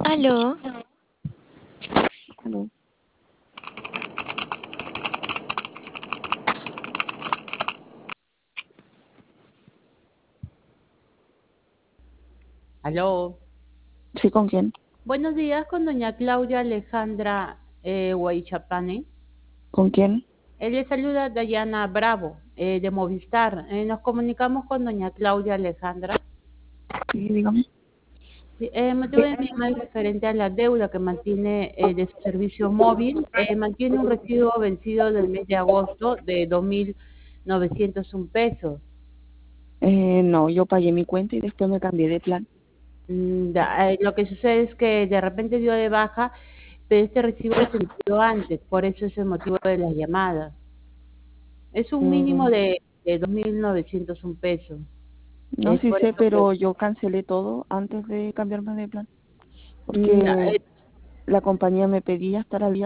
Aló, Aló. Aló. ¿Sí con quién? Buenos días con doña Claudia Alejandra Guaychapane. ¿Con quién? Él le saluda Dayana Bravo, de Movistar. Nos comunicamos con doña Claudia Alejandra. Sí, dígame. Sí, el motivo de mi llamada es referente a la deuda que mantiene de su servicio móvil. Mantiene un recibo vencido del mes de agosto de 2.901 pesos. No, yo pagué mi cuenta y después me cambié de plan. Lo que sucede es que de repente dio de baja, pero este recibo se emitió antes, por eso es el motivo de las llamadas. Es un mínimo Mm, de 2.901 pesos. no, Es sí por sé, eso que pero yo cancelé todo antes de cambiarme de plan, mm, porque la compañía me pedía estar al día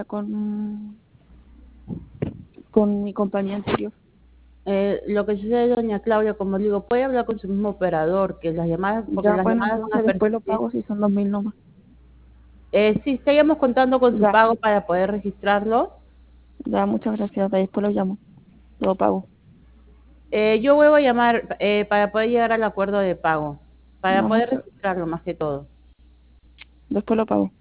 con mi compañía anterior. lo que sucede, doña Claudia, como le digo, puede hablar con su mismo operador, que las llamadas, porque Ya, las bueno, llamadas van a entonces después lo persistir. pago si son 2000 nomás. Sí, estaríamos contando con su Ya, pago para poder registrarlo. ya, muchas gracias. Después lo llamo. Lo pago. Yo vuelvo a llamar para poder llegar al acuerdo de pago, para No, poder registrarlo más que todo. después lo pago.